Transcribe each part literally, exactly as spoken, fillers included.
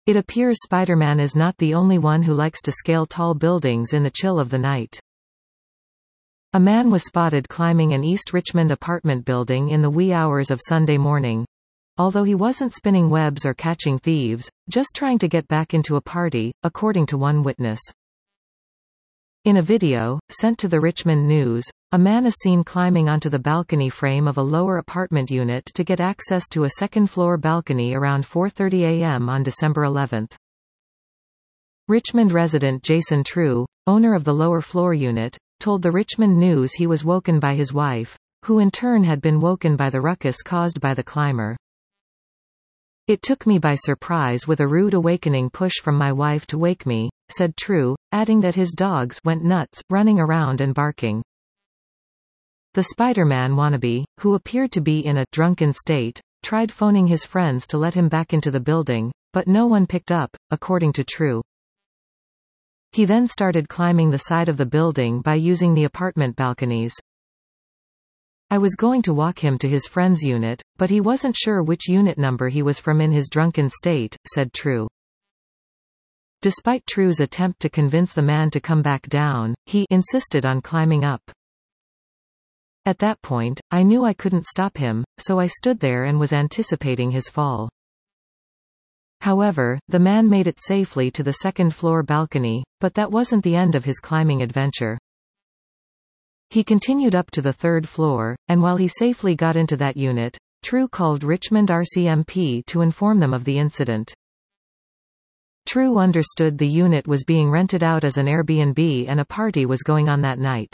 It appears Spider-Man is not the only one who likes to scale tall buildings in the chill of the night. A man was spotted climbing an East Richmond apartment building in the wee hours of Sunday morning. Although he wasn't spinning webs or catching thieves, just trying to get back into a party, according to one witness. In a video, sent to the Richmond News, a man is seen climbing onto the balcony frame of a lower apartment unit to get access to a second-floor balcony around four thirty a m on December eleventh. Richmond resident Jason True, owner of the lower floor unit, told the Richmond News he was woken by his wife, who in turn had been woken by the ruckus caused by the climber. "It took me by surprise with a rude awakening push from my wife to wake me," said True, adding that his dogs went nuts, running around and barking. The Spider-Man wannabe, who appeared to be in a drunken state, tried phoning his friends to let him back into the building, but no one picked up, according to True. He then started climbing the side of the building by using the apartment balconies. "I was going to walk him to his friend's unit, but he wasn't sure which unit number he was from in his drunken state," said True. Despite True's attempt to convince the man to come back down, he insisted on climbing up. "At that point, I knew I couldn't stop him, so I stood there and was anticipating his fall." However, the man made it safely to the second-floor balcony, but that wasn't the end of his climbing adventure. He continued up to the third floor, and while he safely got into that unit, True called Richmond R C M P to inform them of the incident. True understood the unit was being rented out as an Airbnb and a party was going on that night.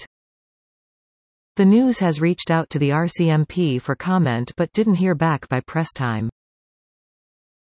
The news has reached out to the R C M P for comment but didn't hear back by press time.